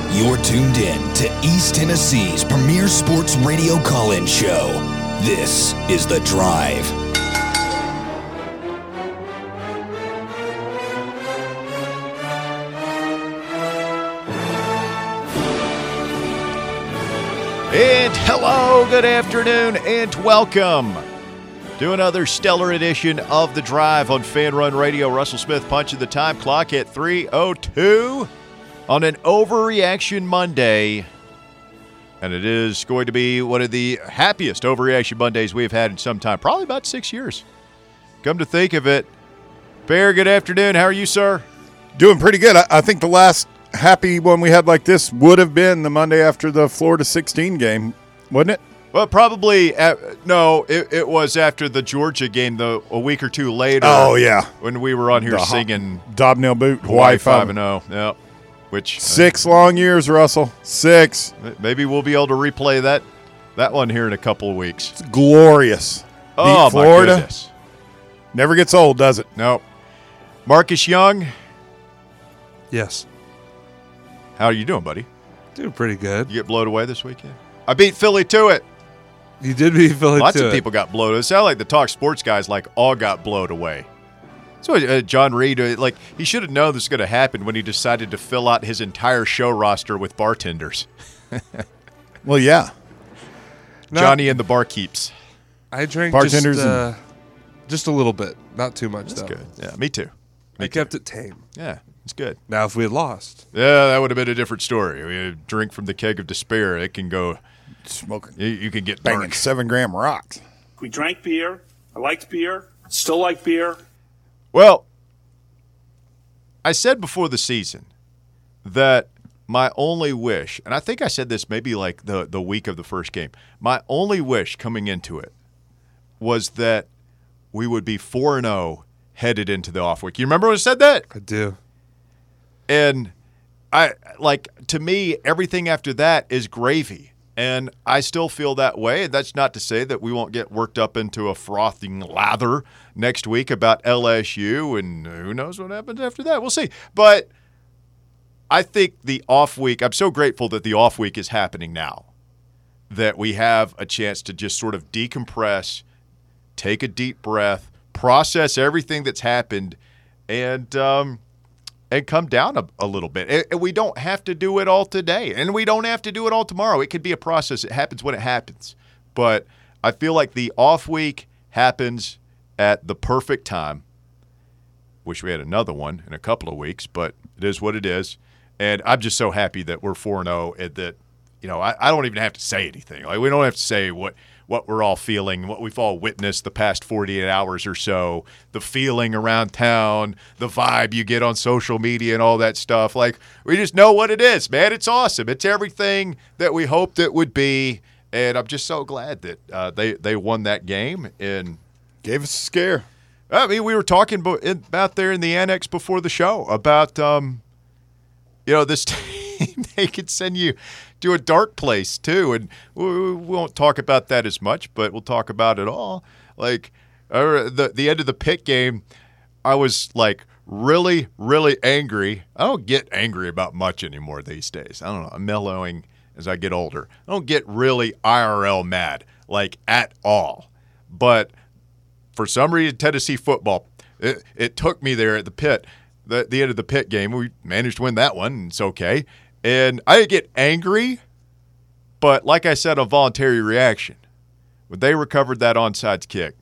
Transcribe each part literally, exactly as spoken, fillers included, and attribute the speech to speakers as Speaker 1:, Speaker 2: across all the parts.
Speaker 1: You're tuned in to East Tennessee's premier sports radio call-in show. This is The Drive.
Speaker 2: And hello, good afternoon, and welcome to another stellar edition of The Drive on Fan Run Radio. Russell Smith punching the time clock at three oh two on an Overreaction Monday. And it is going to be one of the happiest Overreaction Mondays we've had in some time, probably about six years. Come to think of it, Bear, good afternoon. How are you, sir?
Speaker 3: Doing pretty good. I, I think the last happy one we had like this would have been the Monday after the Florida sixteen game, wouldn't it?
Speaker 2: Well, probably at, no. It, it was after the Georgia game, the a week or two later.
Speaker 3: Oh yeah,
Speaker 2: when we were on here
Speaker 3: the
Speaker 2: singing
Speaker 3: Dobnail Boot,
Speaker 2: Hawaii five and zero. Yep. Which
Speaker 3: six uh, long years, Russell. Six.
Speaker 2: Maybe we'll be able to replay that that one here in a couple of weeks.
Speaker 3: It's glorious.
Speaker 2: Oh,
Speaker 3: Beat Florida.
Speaker 2: My goodness.
Speaker 3: Never gets old, does it?
Speaker 2: No. Marcus Young.
Speaker 4: Yes.
Speaker 2: How are you doing, buddy?
Speaker 4: Doing pretty good.
Speaker 2: You get blown away this weekend? I beat Philly to it.
Speaker 4: You did beat Philly
Speaker 2: Lots
Speaker 4: to
Speaker 2: of
Speaker 4: it.
Speaker 2: people got blown away. It sounded like the Talk Sports guys like all got blown away. So uh, John Reed, uh, like he should have known this was going to happen when he decided to fill out his entire show roster with bartenders.
Speaker 3: Well, yeah.
Speaker 4: No,
Speaker 2: Johnny and the Barkeeps.
Speaker 4: I drank
Speaker 3: Bartenders
Speaker 4: just, uh, just a little bit. Not too much,
Speaker 2: That's
Speaker 4: though.
Speaker 2: good. Yeah, me too. Me
Speaker 4: I
Speaker 2: too.
Speaker 4: kept it tame.
Speaker 2: Yeah, it's good.
Speaker 4: Now, if we had lost.
Speaker 2: Yeah, that would have been a different story. We had a drink from the keg of despair. It can go.
Speaker 3: Smoking.
Speaker 2: You, you can get
Speaker 3: banging
Speaker 2: dark.
Speaker 3: seven gram rocks.
Speaker 5: We drank beer. I liked beer. Still like beer.
Speaker 2: Well, I said before the season that my only wish, and I think I said this maybe like the, the week of the first game, my only wish coming into it was that we would be four and oh headed into the off week. You remember when I said that?
Speaker 4: I do.
Speaker 2: And I like to me, everything after that is gravy. And I still feel that way. That's not to say that we won't get worked up into a frothing lather next week about L S U, and who knows what happens after that. We'll see. But I think the off week, I'm so grateful that the off week is happening now, that we have a chance to just sort of decompress, take a deep breath, process everything that's happened, and um, and come down a, a little bit. And we don't have to do it all today, and we don't have to do it all tomorrow. It could be a process. It happens when it happens. But I feel like the off week happens at the perfect time. Wish we had another one in a couple of weeks, but it is what it is. And I'm just so happy that we're four and oh and that, you know, I, I don't even have to say anything. Like, we don't have to say what, what we're all feeling, what we've all witnessed the past forty-eight hours or so, the feeling around town, the vibe you get on social media and all that stuff. Like, we just know what it is, man. It's awesome. It's everything that we hoped it would be. And I'm just so glad that uh, they, they won that game and
Speaker 3: gave us a scare.
Speaker 2: I mean, we were talking about there in the annex before the show about, um, you know, this team, they could send you to a dark place too. And we won't talk about that as much, but we'll talk about it all. Like uh, the, the end of the Pitt game, I was like really, really angry. I don't get angry about much anymore these days. I don't know. I'm mellowing as I get older. I don't get really I R L mad, like at all. But for some reason, Tennessee football, it, it took me there at the Pitt, the, the end of the Pitt game. We managed to win that one, and it's okay. And I didn't get angry, but like I said, a voluntary reaction. When they recovered that onside kick,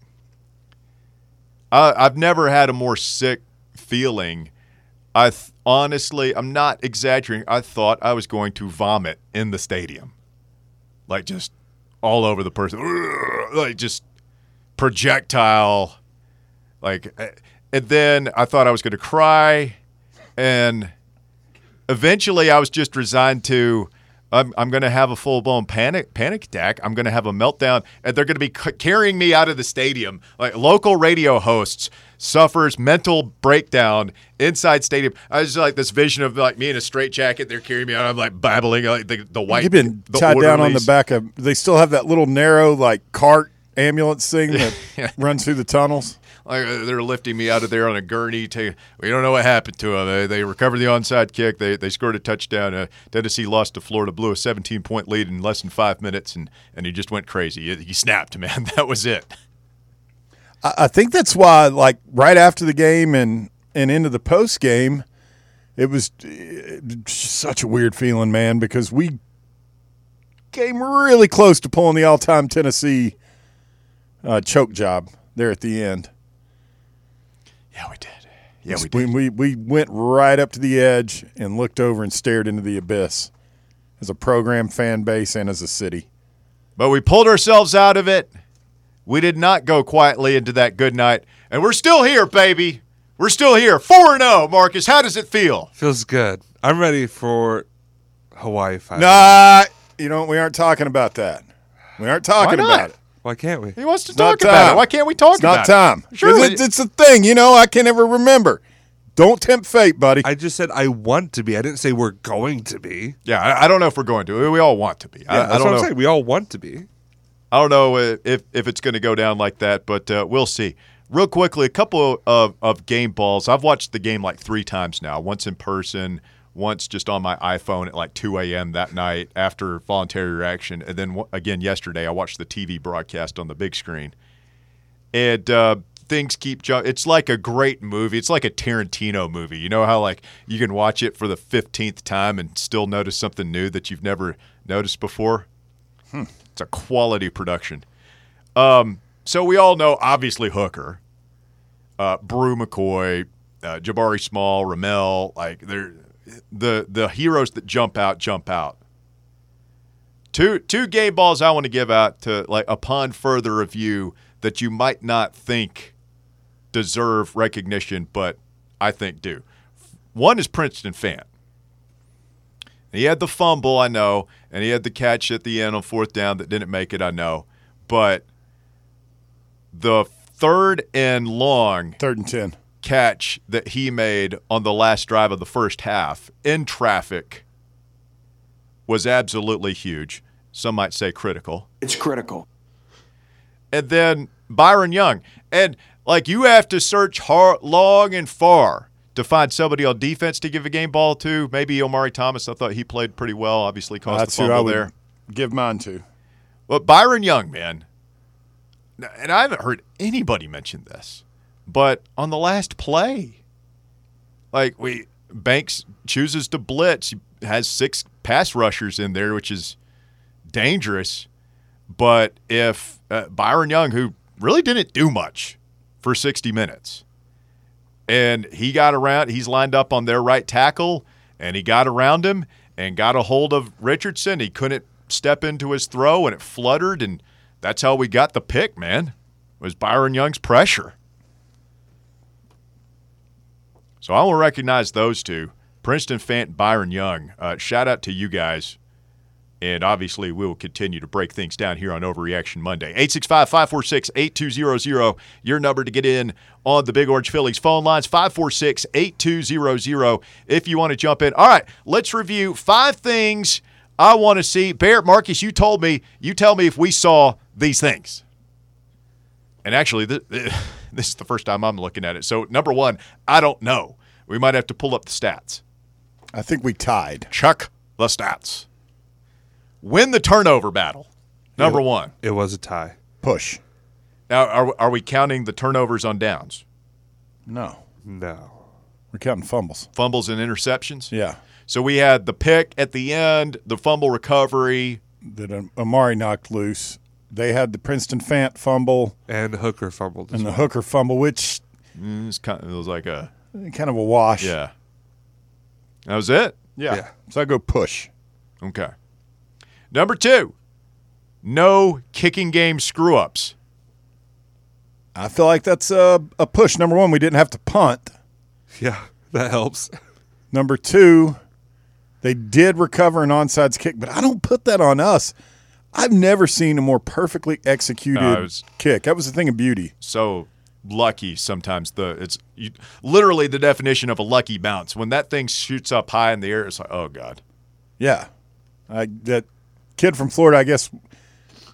Speaker 2: I, I've never had a more sick feeling. I th- honestly, I'm not exaggerating. I thought I was going to vomit in the stadium. Like just all over the person. Like just projectile, like, and then I thought I was going to cry, and eventually I was just resigned to, I'm, I'm going to have a full-blown panic panic attack. I'm going to have a meltdown, and they're going to be c- carrying me out of the stadium. Like local radio hosts suffers mental breakdown inside stadium. I was like this vision of like me in a straitjacket. They're carrying me out. I'm like babbling like the, the white.
Speaker 3: You've been
Speaker 2: the
Speaker 3: tied
Speaker 2: orderlies.
Speaker 3: down on the back of. They still have that little narrow like cart ambulance thing that runs through the tunnels.
Speaker 2: like they're lifting me out of there on a gurney. To, we don't know what happened to him. They, they recovered the onside kick. They they scored a touchdown. Uh, Tennessee lost to Florida, blew a seventeen-point lead in less than five minutes, and, and he just went crazy. He, he snapped, man. That was it.
Speaker 3: I, I think that's why, like, right after the game and, and into the post game, it was it, such a weird feeling, man, because we came really close to pulling the all-time Tennessee uh, choke job there at the end.
Speaker 2: Yeah, we did. Yeah, we
Speaker 3: we,
Speaker 2: did.
Speaker 3: we we went right up to the edge and looked over and stared into the abyss as a program, fan base, and as a city.
Speaker 2: But we pulled ourselves out of it. We did not go quietly into that good night. And we're still here, baby. We're still here. four and oh, Marcus. How does it feel?
Speaker 4: Feels good. I'm ready for Hawaii Five.
Speaker 3: Nah, you know, we aren't talking about that. We aren't talking
Speaker 2: Why not?
Speaker 3: about it.
Speaker 4: Why can't we?
Speaker 2: He wants to
Speaker 3: It's
Speaker 2: talk
Speaker 3: not
Speaker 2: about
Speaker 3: time.
Speaker 2: it. Why can't we talk
Speaker 3: It's
Speaker 2: about
Speaker 3: not time.
Speaker 2: it?
Speaker 3: 'Cause
Speaker 2: Sure.
Speaker 3: It's, it's a thing, you know, I can never remember. Don't tempt fate, buddy.
Speaker 4: I just said I want to be. I didn't say we're going to be.
Speaker 2: Yeah, I, I don't know if we're going to. We all want to be. I,
Speaker 4: Yeah,
Speaker 2: I
Speaker 4: that's
Speaker 2: don't
Speaker 4: what
Speaker 2: know.
Speaker 4: I'm saying. We all want to be.
Speaker 2: I don't know if if it's going to go down like that, but uh, we'll see. Real quickly, a couple of, of game balls. I've watched the game like three times now, once in person, once just on my iPhone at like two a.m. that night after voluntary reaction, and then w- again yesterday I watched the T V broadcast on the big screen. And uh, things keep jumping. It's like a great movie. It's like a Tarantino movie. You know how like you can watch it for the fifteenth time and still notice something new that you've never noticed before? Hmm. It's a quality production. Um, so we all know, obviously, Hooker, uh, Brew McCoy, uh, Jabari Small, Ramel, like they're the the heroes that jump out, jump out. Two two game balls I want to give out to like upon further review that you might not think deserve recognition, but I think do. One is Princeton Fant. He had the fumble, I know, and he had the catch at the end on fourth down that didn't make it, I know. But the third and long
Speaker 3: Third and ten.
Speaker 2: catch that he made on the last drive of the first half in traffic was absolutely huge. Some might say critical.
Speaker 6: It's critical.
Speaker 2: And then Byron Young. And, like, you have to search hard, long and far to find somebody on defense to give a game ball to. Maybe Omari Thomas. I thought he played pretty well. Obviously caused
Speaker 3: That's
Speaker 2: the
Speaker 3: who I
Speaker 2: fumble
Speaker 3: would
Speaker 2: there.
Speaker 3: give mine to.
Speaker 2: But Byron Young, man, and I haven't heard anybody mention this, but on the last play, like we Banks chooses to blitz, he has six pass rushers in there, which is dangerous. But if uh, Byron Young, who really didn't do much for sixty minutes, and he got around, he's lined up on their right tackle, and he got around him and got a hold of Richardson. He couldn't step into his throw, and it fluttered, and that's how we got the pick, man, was Byron Young's pressure. So I will recognize those two, Princeton Fant, Byron Young. Uh, shout out to you guys. And obviously, we will continue to break things down here on Overreaction Monday. eight six five, five four six, eight two zero zero, your number to get in on the Big Orange Phillies phone lines, five four six, eight two zero zero if you want to jump in. All right, let's review five things I want to see. Bear, Marcus, you told me, you tell me if we saw these things. And actually, this, this is the first time I'm looking at it. So, number one, I don't know. We might have to pull up the stats.
Speaker 3: I think we tied.
Speaker 2: Chuck the stats. Win the turnover battle, number
Speaker 4: It-
Speaker 2: one.
Speaker 4: It was a tie.
Speaker 3: Push.
Speaker 2: Now, are, are we counting the turnovers on downs?
Speaker 3: No.
Speaker 4: No.
Speaker 3: We're counting fumbles.
Speaker 2: Fumbles and interceptions?
Speaker 3: Yeah.
Speaker 2: So we had the pick at the end, the fumble recovery.
Speaker 3: That um, Amari knocked loose. They had the Princeton Fant fumble
Speaker 4: And Hooker fumbled as
Speaker 3: and the
Speaker 4: well.
Speaker 3: Hooker fumble, which
Speaker 2: Mm, it's kind of, it was like a,
Speaker 3: kind of a wash.
Speaker 2: yeah. That was it?
Speaker 3: Yeah.
Speaker 4: Yeah.
Speaker 3: So I go push.
Speaker 2: Okay. Number two, no kicking game screw-ups.
Speaker 3: I feel like that's a, a push. Number one, we didn't have to punt.
Speaker 4: Yeah, that helps.
Speaker 3: Number two, they did recover an onside kick, but I don't put that on us. I've never seen a more perfectly executed
Speaker 2: No, it was-
Speaker 3: kick. That was a thing of beauty.
Speaker 2: So lucky sometimes. The it's you, literally the definition of a lucky bounce. When that thing shoots up high in the air, it's like, oh, God.
Speaker 3: Yeah. I, that kid from Florida, I guess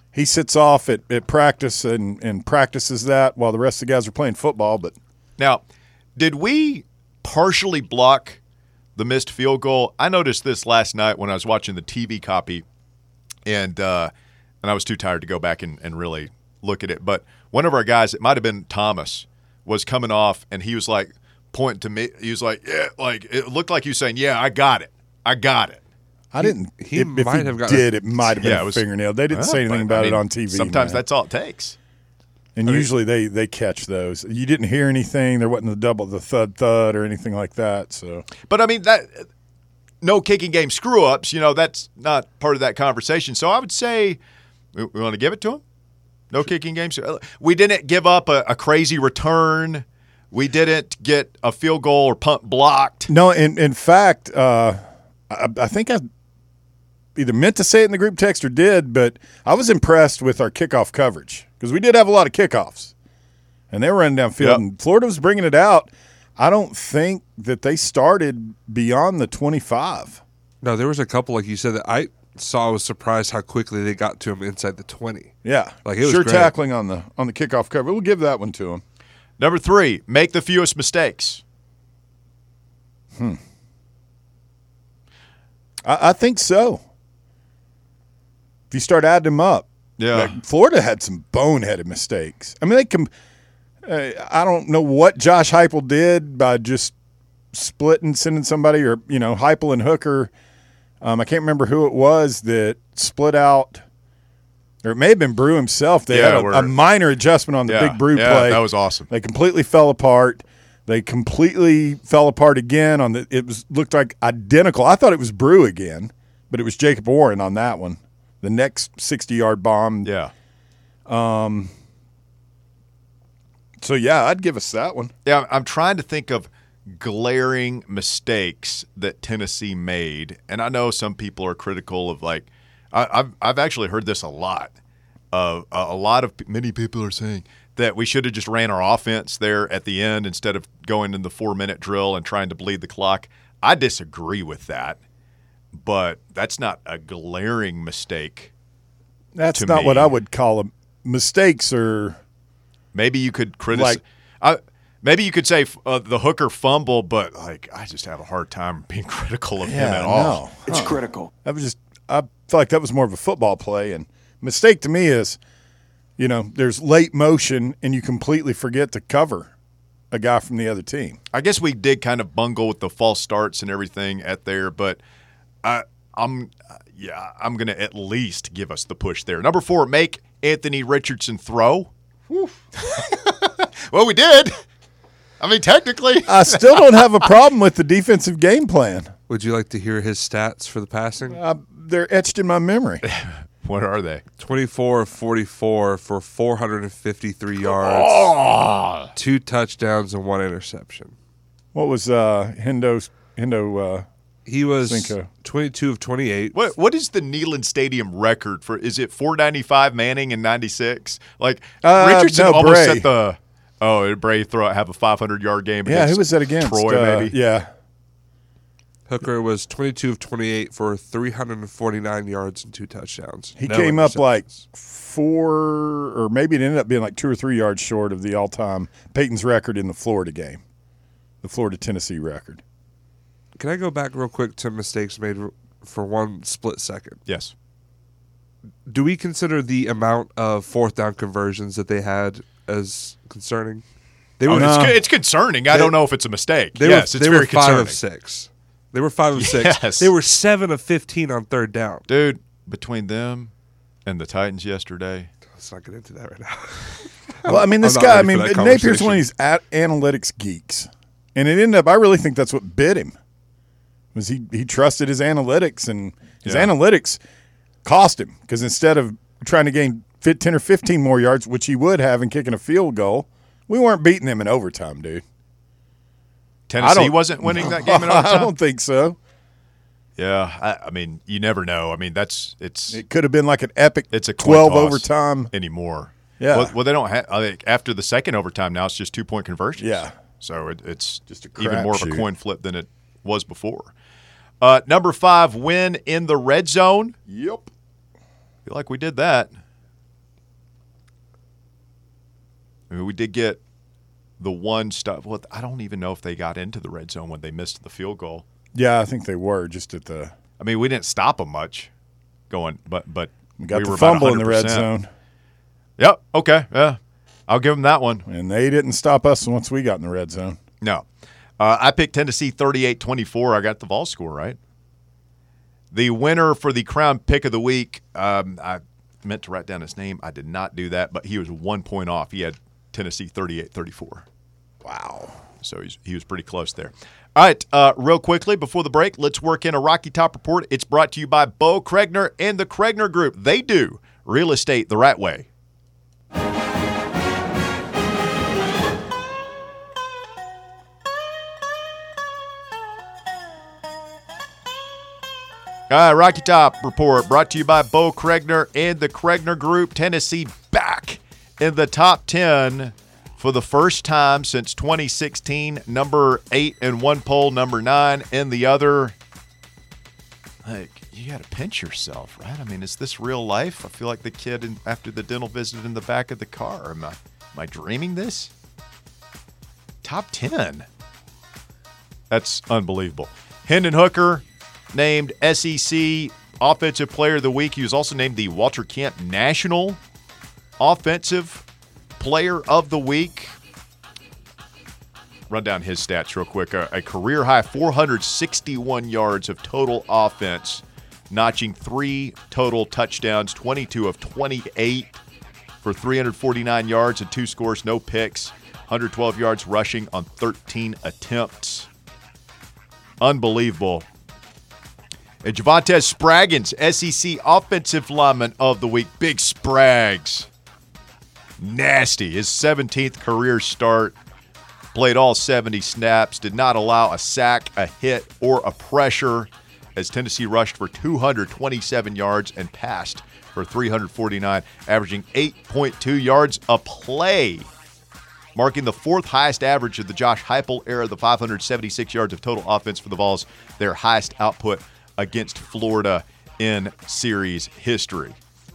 Speaker 3: he sits off at, at practice and, and practices that while the rest of the guys are playing football. But
Speaker 2: now, did we partially block the missed field goal? I noticed this last night when I was watching the T V copy, and uh, and I was too tired to go back and, and really look at it. But one of our guys, it might have been Thomas, was coming off, and he was like pointing to me. He was like, "Yeah," like it looked like he was saying, "Yeah, I got it, I got it."
Speaker 3: I didn't.
Speaker 4: He
Speaker 3: if, if
Speaker 4: might
Speaker 3: he
Speaker 4: have gotten
Speaker 3: did. It might have been
Speaker 2: Yeah, it
Speaker 3: a
Speaker 2: was-
Speaker 3: fingernail. They didn't
Speaker 2: Well,
Speaker 3: say anything
Speaker 2: but,
Speaker 3: about
Speaker 2: I
Speaker 3: it
Speaker 2: mean,
Speaker 3: on T V.
Speaker 2: Sometimes
Speaker 3: man.
Speaker 2: that's all it takes.
Speaker 3: And usually they, they catch those. You didn't hear anything. There wasn't the double, the thud thud or anything like that. So,
Speaker 2: But I mean that no kicking game screw ups. You know that's not part of that conversation. So I would say we, we want to give it to him. No kicking game. We didn't give up a, a crazy return. We didn't get a field goal or punt blocked.
Speaker 3: no, in in fact, uh, I, I think I either meant to say it in the group text or did, but I was impressed with our kickoff coverage because we did have a lot of kickoffs, and they were running downfield,
Speaker 2: Yep.
Speaker 3: and Florida was bringing it out. I don't think that they started beyond the twenty-five.
Speaker 4: No, there was a couple, like you said, that I saw. I was surprised how quickly they got to him inside the twenty.
Speaker 3: Yeah,
Speaker 4: Like, it was
Speaker 3: sure
Speaker 4: great.
Speaker 3: tackling on the on the kickoff cover. We'll give that one to him.
Speaker 2: Number three, make the fewest mistakes.
Speaker 3: I, I think so. If you start adding them up,
Speaker 2: Yeah.
Speaker 3: like, Florida had some boneheaded mistakes. I mean, they can. Uh, I don't know what Josh Heupel did by just splitting, sending somebody, or you know, Heupel and Hooker. Um, I can't remember who it was that split out, or it may have been Brew himself. They
Speaker 2: Yeah,
Speaker 3: had
Speaker 2: we're-
Speaker 3: a, a minor adjustment on the
Speaker 2: Yeah,
Speaker 3: big Brew
Speaker 2: yeah,
Speaker 3: play.
Speaker 2: that was awesome.
Speaker 3: They completely fell apart. They completely fell apart again on the. It was looked like identical. I thought it was Brew again, but it was Jacob Warren on that one. The next sixty-yard bomb.
Speaker 2: Yeah.
Speaker 3: So yeah, I'd give us that one.
Speaker 2: Yeah, I'm trying to think of glaring mistakes that Tennessee made, and I know some people are critical of like, I, I've I've actually heard this a lot. Uh, a, a lot of many people are saying that we should have just ran our offense there at the end instead of going in the four minute drill and trying to bleed the clock. I disagree with that, but that's not a glaring mistake.
Speaker 3: That's
Speaker 2: To
Speaker 3: not
Speaker 2: me.
Speaker 3: what I would call them. Mistakes are
Speaker 2: Maybe you could criticize.
Speaker 3: Like-
Speaker 2: I, maybe you could say uh, the Hooker fumble, but like I just have a hard time being critical of him
Speaker 3: yeah,
Speaker 2: at all.
Speaker 3: no.
Speaker 6: It's critical.
Speaker 3: That was just I felt like that was more of a football play, and mistake to me is, you know, there's late motion and you completely forget to cover a guy from the other team.
Speaker 2: I guess we did kind of bungle with the false starts and everything at there, but I, I'm yeah, I'm gonna at least give us the push there. Number four, make Anthony Richardson throw. Well, we did. I mean, technically,
Speaker 3: I still don't have a problem with the defensive game plan.
Speaker 4: Would you like to hear his stats for the passing?
Speaker 3: Uh, they're etched in my memory.
Speaker 2: what are they?
Speaker 4: twenty-four of forty-four for four hundred fifty-three yards, two touchdowns, and one interception.
Speaker 3: What was uh, Hendo? Hendo uh,
Speaker 4: He was
Speaker 3: Cinco.
Speaker 4: twenty-two of twenty-eight.
Speaker 2: What what is the Neyland Stadium record for? Is it four ninety-five Manning and ninety-six? Like
Speaker 3: Uh,
Speaker 2: Richardson
Speaker 3: no,
Speaker 2: almost
Speaker 3: Bray.
Speaker 2: set the oh did Bray throw have a five hundred yard game.
Speaker 3: yeah,
Speaker 2: against
Speaker 3: who was that against?
Speaker 2: Troy,
Speaker 3: Uh,
Speaker 2: maybe.
Speaker 3: Yeah,
Speaker 4: Hooker was twenty-two of twenty-eight for three hundred forty-nine yards and two touchdowns.
Speaker 3: he
Speaker 4: No
Speaker 3: came up like
Speaker 4: interceptions.
Speaker 3: four, or maybe it ended up being like two or three yards short of the all-time Peyton's record in the Florida game, the Florida Tennessee record.
Speaker 4: Can I go back real quick to mistakes made r- for one split second?
Speaker 2: Yes.
Speaker 4: Do we consider the amount of fourth down conversions that they had as concerning? They
Speaker 2: Oh,
Speaker 4: were
Speaker 2: it's,
Speaker 3: no.
Speaker 2: it's concerning. I don't know if it's a mistake.
Speaker 4: they
Speaker 2: yes,
Speaker 4: were,
Speaker 2: it's
Speaker 4: they
Speaker 2: very
Speaker 4: were five
Speaker 2: concerning.
Speaker 4: of six. They were five of six.
Speaker 2: Yes.
Speaker 4: They were seven of fifteen on third down.
Speaker 2: Dude, between them and the Titans yesterday.
Speaker 4: Let's not get into that right now.
Speaker 3: Well, I mean, this
Speaker 4: I'm not
Speaker 3: guy, I
Speaker 4: ready
Speaker 3: mean,
Speaker 4: for that
Speaker 3: Napier's one of
Speaker 4: conversation.
Speaker 3: these at analytics geeks. And it ended up, I really think that's what bit him, was he, he trusted his analytics, and his
Speaker 2: Yeah.
Speaker 3: analytics cost him, because instead of trying to gain fit ten or fifteen more yards, which he would have in kicking a field goal, we weren't beating them in overtime, dude.
Speaker 2: Tennessee
Speaker 3: don't-
Speaker 2: wasn't winning that game in
Speaker 3: I
Speaker 2: overtime.
Speaker 3: don't think so.
Speaker 2: Yeah, I, I mean, you never know. I mean, that's it's
Speaker 3: It could have been like an epic
Speaker 2: it's a coin
Speaker 3: twelve
Speaker 2: toss
Speaker 3: overtime.
Speaker 2: anymore.
Speaker 3: Yeah.
Speaker 2: Well, well they don't have. I think after the second overtime now, it's just two point conversions.
Speaker 3: Yeah.
Speaker 2: So it, it's
Speaker 3: Just a
Speaker 2: even more of a
Speaker 3: crapshoot.
Speaker 2: coin flip than it was before. Uh, number five, win in the red zone.
Speaker 3: Yep.
Speaker 2: Feel like we did that. I mean, we did get the one stuff. Well, I don't even know if they got into the red zone when they missed the field goal.
Speaker 3: Yeah, I think they were just at the.
Speaker 2: I mean, we didn't stop them much going, but but
Speaker 3: We got
Speaker 2: we
Speaker 3: the
Speaker 2: were about
Speaker 3: fumble in the red
Speaker 2: one hundred percent.
Speaker 3: zone,
Speaker 2: Yep. Okay. Yeah. I'll give them that one.
Speaker 3: and they didn't stop us once we got in the red zone.
Speaker 2: No. Uh, I picked Tennessee thirty-eight twenty-four. I got the Vol score right. The winner for the Crown Pick of the Week, um, I meant to write down his name. I did not do that, but he was one point off. He had Tennessee thirty-eight thirty-four.
Speaker 3: Wow.
Speaker 2: So he's, he was pretty close there. All right, uh, real quickly before the break, let's work in a Rocky Top Report. It's brought to you by Bo Kregner and the Kregner Group. They do real estate the right way. All right, Rocky Top Report brought to you by Bo Kregner and the Kregner Group. Tennessee back in the top ten for the first time since twenty sixteen. Number eight in one poll, number nine in the other. Like, you got to pinch yourself, right? I mean, is this real life? I feel like the kid in, after the dental visit in the back of the car. Am I, am I dreaming this? Top ten. That's unbelievable. Hendon Hooker named S E C Offensive Player of the Week. He was also named the Walter Camp National Offensive Player of the Week. Run down his stats real quick. A, a career high four hundred sixty-one yards of total offense, notching three total touchdowns, twenty-two of twenty-eight for three hundred forty-nine yards and two scores, no picks, one hundred twelve yards rushing on thirteen attempts. Unbelievable. And Javonte Spraggins, S E C Offensive Lineman of the Week. Big Sprags. Nasty. His seventeenth career start. Played all seventy snaps. Did not allow a sack, a hit, or a pressure as Tennessee rushed for two hundred twenty-seven yards and passed for three hundred forty-nine, averaging eight point two yards a play, marking the fourth highest average of the Josh Heupel era. The five hundred seventy-six yards of total offense for the Vols, their highest output against Florida in series history.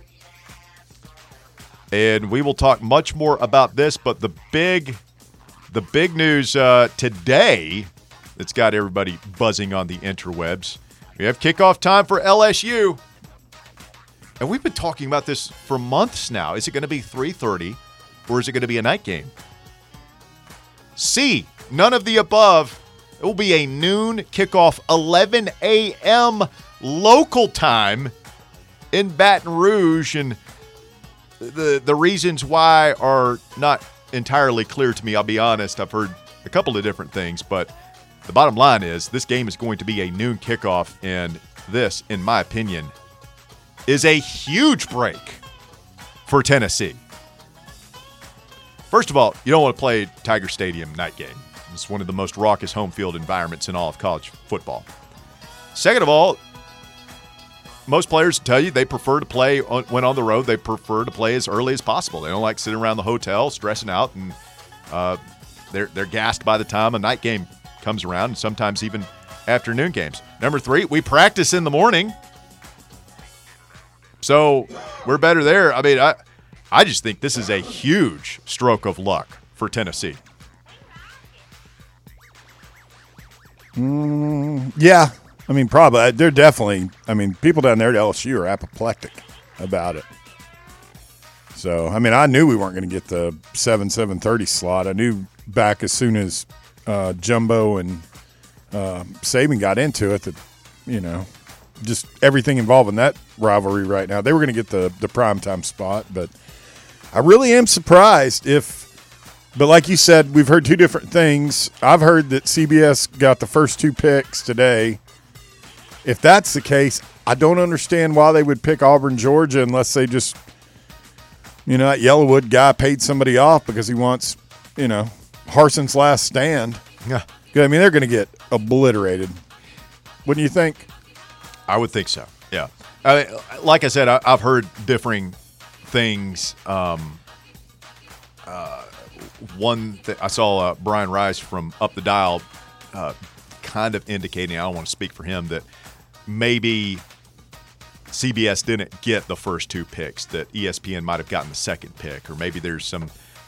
Speaker 2: And we will talk much more about this, but the big the big news uh, today that's got everybody buzzing on the interwebs, we have kickoff time for L S U. And we've been talking about this for months now. Is it going to be three thirty or is it going to be a night game? C, none of the above. It will be a noon kickoff, eleven a.m. local time in Baton Rouge. And the the reasons why are not entirely clear to me, I'll be honest. I've heard a couple of different things, but the bottom line is this game is going to be a noon kickoff, and this, in my opinion, is a huge break for Tennessee. First of all, you don't want to play Tiger Stadium night game. It's one of the most raucous home field environments in all of college football. Second of all, most players tell you they prefer to play on, when on the road. They prefer to play as early as possible. They don't like sitting around the hotel stressing out, and uh, they're they're gassed by the time a night game comes around, and sometimes even afternoon games. Number three, we practice in the morning, so we're better there. I mean, I I just think this is a huge stroke of luck for Tennessee.
Speaker 3: Mm, yeah, I mean, probably. They're definitely, I mean, people down there at L S U are apoplectic about it. So, I mean, I knew we weren't going to get the seven, seven thirty slot. I knew back as soon as uh, Jumbo and uh, Saban got into it that, you know, just everything involving that rivalry right now, they were going to get the, the primetime spot. But I really am surprised if – But like you said, we've heard two different things. I've heard that C B S got the first two picks today. If that's the case, I don't understand why they would pick Auburn, Georgia, unless they just, you know, that Yellowwood guy paid somebody off because he wants, you know, Harson's last stand.
Speaker 2: Yeah.
Speaker 3: I mean, they're going to get obliterated. Wouldn't you think?
Speaker 2: I would think so, yeah. I mean, like I said, I, I've heard differing things. Um, uh, one that I saw uh, Brian Rice from Up the Dial uh, kind of indicating, I don't want to speak for him, that maybe C B S didn't get the first two picks, that E S P N might have gotten the second pick, or maybe there's some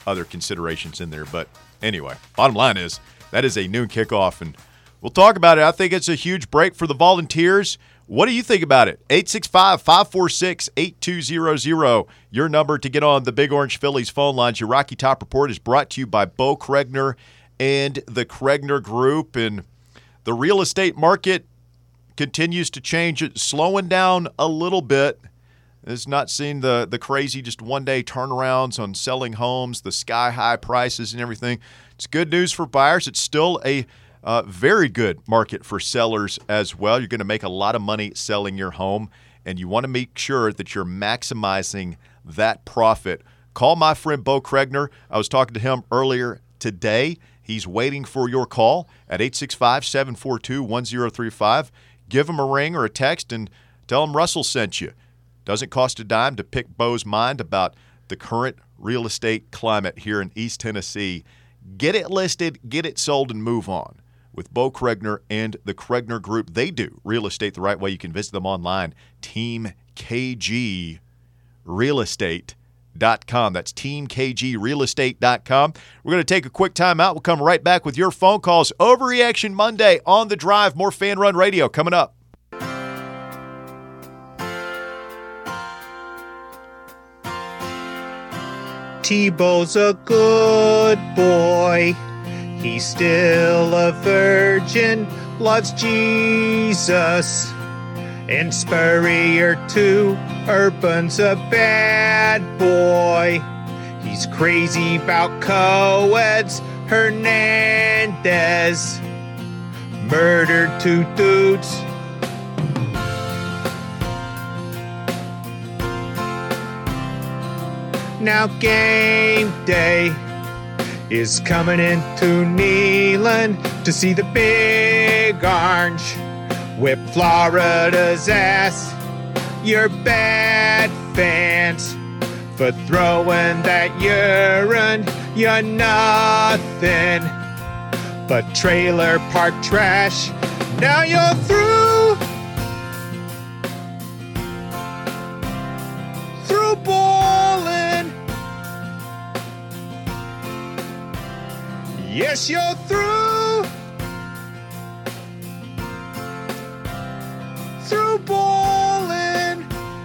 Speaker 2: other considerations in there. But anyway, bottom line is that is a noon kickoff, and we'll talk about it. I think it's a huge break for the Volunteers. What do you think about it? eight six five, five four six, eight two zero zero. Your number to get on the Big Orange Phillies phone lines. Your Rocky Top Report is brought to you by Bo Kregner and the Kregner Group. And the real estate market continues to change. It's slowing down a little bit. It's not seeing the, the crazy just one-day turnarounds on selling homes, the sky-high prices and everything. It's good news for buyers. It's still a Uh, very good market for sellers as well. You're going to make a lot of money selling your home, and you want to make sure that you're maximizing that profit. Call my friend Bo Kregner. I was talking to him earlier today. He's waiting for your call at eight six five, seven four two, one zero three five. Give him a ring or a text and tell him Russell sent you. Doesn't cost a dime to pick Bo's mind about the current real estate climate here in East Tennessee. Get it listed, get it sold, and move on. With Bo Kregner and the Kregner Group, they do real estate the right way. You can visit them online, team k g real estate dot com. That's team k g real estate dot com. We're going to take a quick time out. We'll come right back with your phone calls. Overreaction Monday on The Drive. More Fan Run Radio coming up.
Speaker 6: Tebow's a good boy. He's still a virgin, loves Jesus. And Spurrier too, Urban's a bad boy. He's crazy about co-eds, Hernandez murdered two dudes. Now game day is coming into Neyland to see the Big Orange whip Florida's ass. You're bad fans for throwing that urine. You're nothing but trailer park trash. Now you're through, through bowling. Yes, you're through, through bowling.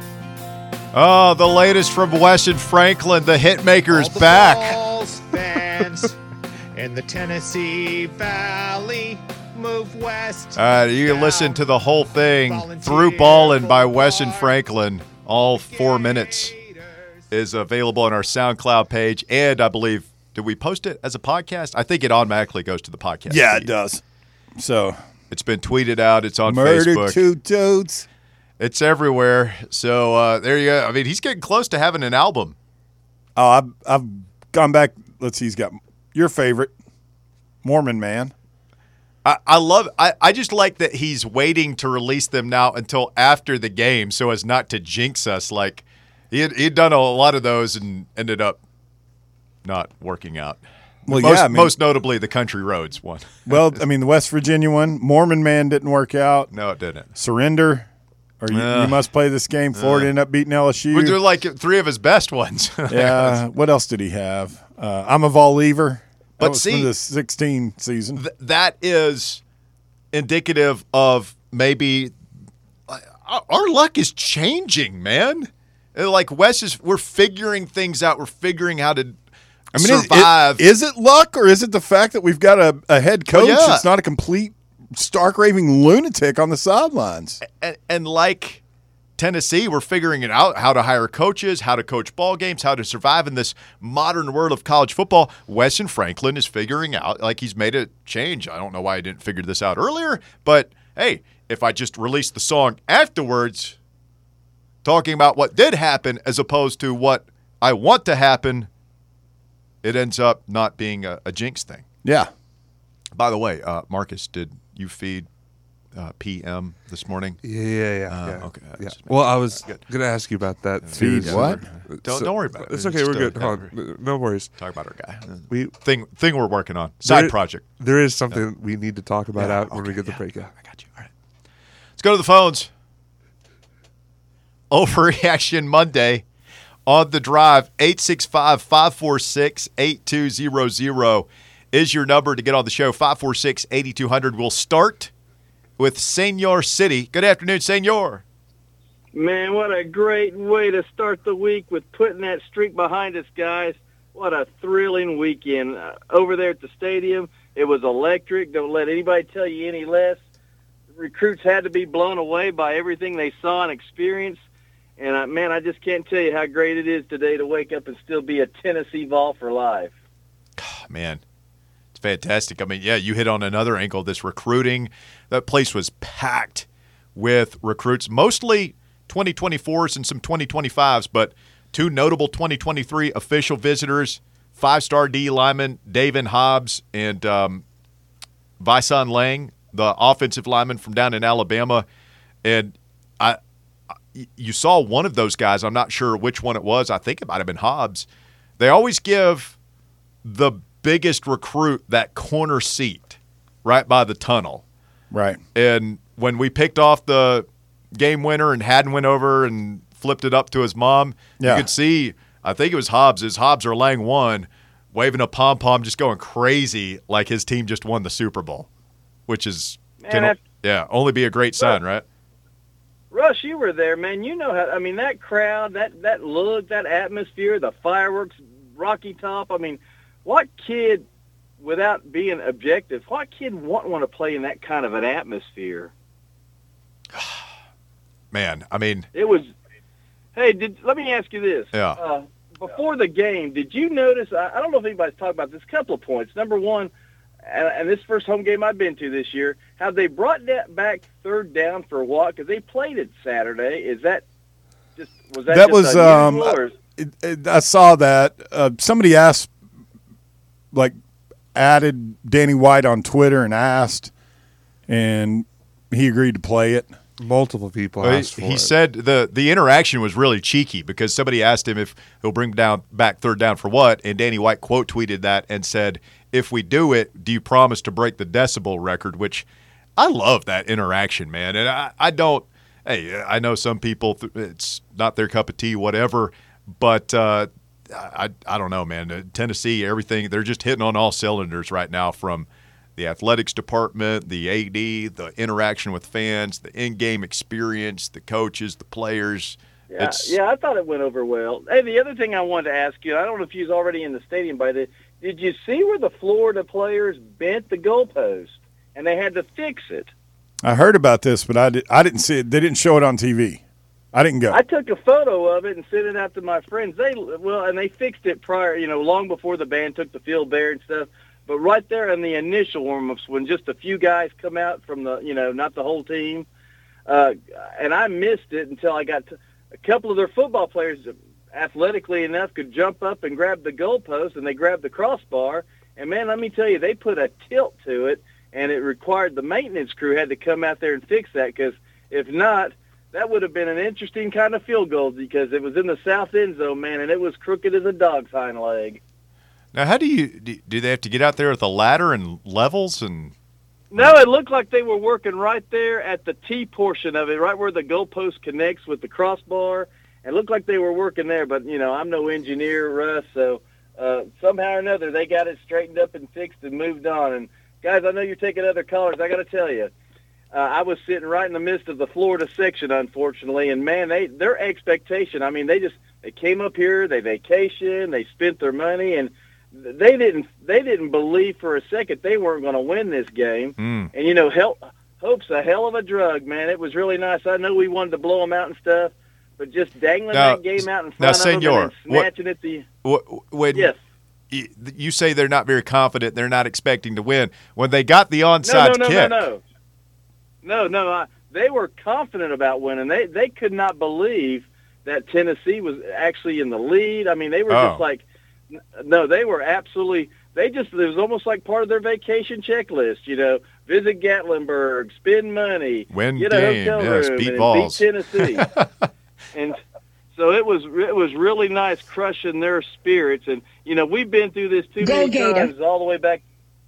Speaker 2: Oh, the latest from Weston Franklin. The Hitmaker is
Speaker 6: All the
Speaker 2: back.
Speaker 6: Vols fans in the Tennessee Valley move west.
Speaker 2: All right, you can listen to the whole thing through Ballin' by Weston Franklin. All four minutes is available on our SoundCloud page, and I believe, did we post it as a podcast? I think it automatically goes to the podcast.
Speaker 3: Yeah,
Speaker 2: feed.
Speaker 3: it does. So
Speaker 2: It's been tweeted out. It's on
Speaker 3: murdered
Speaker 2: Facebook.
Speaker 3: two dudes.
Speaker 2: It's everywhere. So uh, there you go. I mean, he's getting close to having an album.
Speaker 3: Oh, I've I've gone back. Let's see. He's got your favorite, Mormon Man.
Speaker 2: I, I love I, I just like that he's waiting to release them now until after the game so as not to jinx us. Like he had, he'd done a lot of those and ended up not working out.
Speaker 3: Well,
Speaker 2: most,
Speaker 3: yeah, I mean,
Speaker 2: most notably the Country Roads one.
Speaker 3: well, I mean, the West Virginia one, Mormon Man didn't work out.
Speaker 2: No, it didn't.
Speaker 3: Surrender, or you,
Speaker 2: Uh,
Speaker 3: you must play this game. Florida
Speaker 2: uh,
Speaker 3: ended up beating L S U.
Speaker 2: Which are like three of his best ones.
Speaker 3: Yeah. What else did he have? Uh, I'm a Vol-Lever. That
Speaker 2: But
Speaker 3: was
Speaker 2: see-
Speaker 3: from the sixteen season.
Speaker 2: Th- that is indicative of maybe uh, our luck is changing, man. Uh, Like Wes is, we're figuring things out. We're figuring how to
Speaker 3: I mean, is-
Speaker 2: survive.
Speaker 3: Is, it luck, or is it the fact that we've got a, a head coach
Speaker 2: Well, yeah.
Speaker 3: that's not a complete stark raving lunatic on the sidelines?
Speaker 2: and, and like Tennessee, we're figuring it out, how to hire coaches, how to coach ball games, how to survive in this modern world of college football. Weston Franklin is figuring out, like he's made a change. I don't know why I didn't figure this out earlier, but hey, if I just released the song afterwards, talking about what did happen as opposed to what I want to happen, it ends up not being a, a jinx thing.
Speaker 3: Yeah.
Speaker 2: By the way, uh, Marcus, did you feed uh, P M this morning?
Speaker 4: Yeah, yeah, yeah.
Speaker 2: Uh,
Speaker 4: yeah.
Speaker 2: okay,
Speaker 4: Yeah.
Speaker 2: just
Speaker 4: Well, I was
Speaker 2: Good.
Speaker 4: going to ask you about that.
Speaker 3: Feed
Speaker 4: too.
Speaker 3: what?
Speaker 2: Don't- don't worry about it.
Speaker 4: It's okay.
Speaker 2: Just,
Speaker 4: We're
Speaker 2: uh,
Speaker 4: good. Hold on. No worries.
Speaker 2: Talk about our guy.
Speaker 4: We
Speaker 2: Thing thing we're working on. Side
Speaker 4: there-
Speaker 2: project.
Speaker 4: There is something we need to talk about
Speaker 2: Yeah,
Speaker 4: out when we
Speaker 2: okay,
Speaker 4: get the
Speaker 2: yeah.
Speaker 4: break. Yeah.
Speaker 2: I got you. All right. Let's go to the phones. Overreaction Monday on the drive. Eight six five, five four six, eight two zero zero is your number to get on the show. five four six, eight two zero zero. We'll start with Senor City. Good afternoon, Senor.
Speaker 7: Man, what a great way to start the week with putting that streak behind us, guys. What a thrilling weekend. Uh, over there at the stadium, it was electric. Don't let anybody tell you any less. Recruits had to be blown away by everything they saw and experienced. And, uh, man, I just can't tell you how great it is today to wake up and still be a Tennessee Vol for life.
Speaker 2: Oh, man, it's fantastic. I mean, yeah, you hit on another angle, this recruiting. That place was packed with recruits, mostly twenty twenty-fours and some twenty twenty-fives, but two notable twenty twenty-three official visitors, five-star D lineman David Hobbs and um, Visan Lang, the offensive lineman from down in Alabama. And I, you saw one of those guys. I'm not sure which one it was. I think it might have been Hobbs. They always give the biggest recruit that corner seat right by the tunnel.
Speaker 3: Right.
Speaker 2: And when we picked off the game winner and Haddon went over and flipped it up to his mom,
Speaker 3: yeah.
Speaker 2: you could see, I think it was Hobbs, is Hobbs or Lang won, waving a pom-pom, just going crazy like his team just won the Super Bowl, which is,
Speaker 7: Man,
Speaker 2: can,
Speaker 7: that's-
Speaker 2: yeah, only be a great sign, right?
Speaker 7: Russ, you were there, man. You know how, I mean, that crowd, that, that look, that atmosphere, the fireworks, Rocky Top. I mean, what kid, without being objective, what kid wouldn't want to play in that kind of an atmosphere?
Speaker 2: Man, I mean.
Speaker 7: It was, hey, did let me ask you this.
Speaker 2: Yeah.
Speaker 7: Uh, before the game, did you notice, I, I don't know if anybody's talked about this, a couple of points. Number one, and, and this first home game I've been to this year, how they brought that back third down for what? Because they played it Saturday. Is that just, was that
Speaker 3: That
Speaker 7: just
Speaker 3: was,
Speaker 7: unusual,
Speaker 3: um,
Speaker 7: or-
Speaker 3: it, it, I saw that. Uh, somebody asked, like, added Danny White on Twitter and asked, and he agreed to play it.
Speaker 4: Multiple people
Speaker 2: Well,
Speaker 4: asked
Speaker 2: he
Speaker 4: for
Speaker 2: he
Speaker 4: it.
Speaker 2: said the the interaction was really cheeky because somebody asked him if he'll bring down back third down for what, and Danny White quote tweeted that and said, "If we do it, do you promise to break the decibel record?" Which I love that interaction, man. And I, I don't. Hey, I know some people it's not their cup of tea, whatever. But uh, I I don't know, man. Tennessee, everything they're just hitting on all cylinders right now from the athletics department, the A D, the interaction with fans, the in-game experience, the coaches, the players.
Speaker 7: Yeah,
Speaker 2: It's,
Speaker 7: yeah, I thought it went over well. Hey, the other thing I wanted to ask you, I don't know if you was already in the stadium by then, did you see where the Florida players bent the goalpost and they had to fix it?
Speaker 3: I heard about this, but I, did, I didn't see it. They didn't show it on T V. I didn't go.
Speaker 7: I took a photo of it and sent it out to my friends. They well, and they fixed it prior, you know, long before the band took the field there and stuff. But right there in the initial warm-ups, when just a few guys come out from the, you know, not the whole team, uh, and I missed it until I got to a couple of their football players, athletically enough, could jump up and grab the goalpost, and they grabbed the crossbar. And, man, let me tell you, they put a tilt to it, and it required the maintenance crew had to come out there and fix that because if not, that would have been an interesting kind of field goal because it was in the south end zone, man, and it was crooked as a dog's hind leg.
Speaker 2: Now, how do you do, do they have to get out there with a ladder and levels and?
Speaker 7: No, it looked like they were working right there at the T portion of it, right where the goalpost connects with the crossbar. It looked like they were working there, but you know, I'm no engineer, Russ, so uh, somehow or another they got it straightened up and fixed and moved on. And guys, I know you're taking other callers. I got to tell you, uh, I was sitting right in the midst of the Florida section, unfortunately, and man, they their expectation. I mean, they just they came up here, they vacationed, they spent their money, and they didn't they didn't believe for a second they weren't going to win this game.
Speaker 2: Mm.
Speaker 7: And you know, hell, hope's a hell of a drug, man. It was really nice. I know we wanted to blow them out and stuff, but just dangling
Speaker 2: Now-
Speaker 7: that game out in
Speaker 2: now,
Speaker 7: front of
Speaker 2: Senor,
Speaker 7: them and snatching at the
Speaker 2: Wh- When
Speaker 7: yes.
Speaker 2: you, you say they're not very confident, they're not expecting to win. When they got the
Speaker 7: No,
Speaker 2: onside
Speaker 7: no, no,
Speaker 2: kick,
Speaker 7: no, no, no, no. I, they were confident about winning. They they could not believe that Tennessee was actually in the lead. I mean, they were
Speaker 2: Oh.
Speaker 7: just like, no, they were absolutely. They just, it was almost like part of their vacation checklist, you know, visit Gatlinburg, spend money,
Speaker 2: Win
Speaker 7: get a
Speaker 2: game,
Speaker 7: hotel
Speaker 2: yes,
Speaker 7: room,
Speaker 2: beat
Speaker 7: and
Speaker 2: Vols.
Speaker 7: beat Tennessee. And so it was, it was really nice crushing their spirits. And, you know, we've been through this too
Speaker 8: Go
Speaker 7: many
Speaker 8: Gator.
Speaker 7: times all the way back,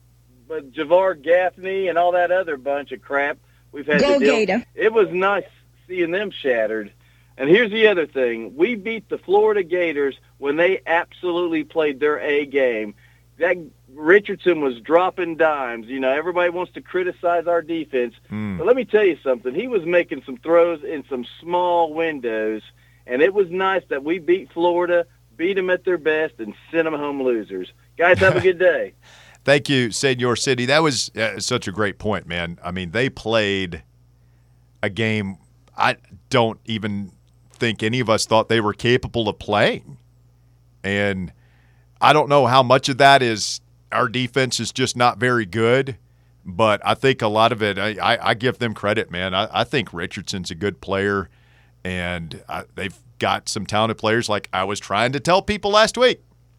Speaker 7: but Javar Gaffney and all that other bunch of crap we've had
Speaker 8: Go
Speaker 7: to deal.
Speaker 8: Gator.
Speaker 7: It was nice seeing them shattered. And here's the other thing. We beat the Florida Gators when they absolutely played their A game. That Richardson was dropping dimes. You know, everybody wants to criticize our defense.
Speaker 2: Mm.
Speaker 7: But let me tell you something. He was making some throws in some small windows, and it was nice that we beat Florida, beat them at their best, and sent them home losers. Guys, have a good day.
Speaker 2: Thank you, Senor City. That was uh, such a great point, man. I mean, they played a game I don't even think any of us thought they were capable of playing. And I don't know how much of that is our defense is just not very good, but I think a lot of it, I, I, I give them credit, man. I, I think Richardson's a good player, and I, they've got some talented players like I was trying to tell people last week.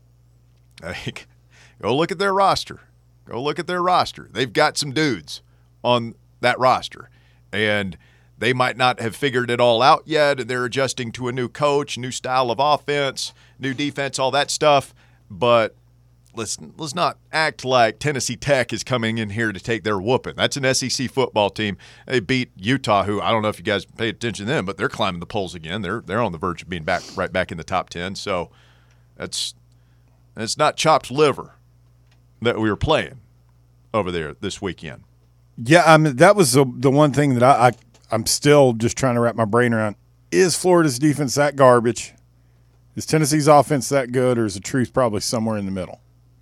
Speaker 2: Like, go look at their roster. Go look at their roster. They've got some dudes on that roster, and they might not have figured it all out yet, and they're adjusting to a new coach, new style of offense, new defense, all that stuff. But let's let's not act like Tennessee Tech is coming in here to take their whooping. That's an S E C football team. They beat Utah, who I don't know if you guys pay attention to them, but they're climbing the polls again. They're they're on the verge of being back right back in the top ten. So that's it's not chopped liver that we were playing over there this weekend.
Speaker 3: Yeah, I mean that was the the one thing that I, I I'm still just trying to wrap my brain around. Is Florida's defense that garbage? Is Tennessee's offense that good, or is the truth probably somewhere in the middle?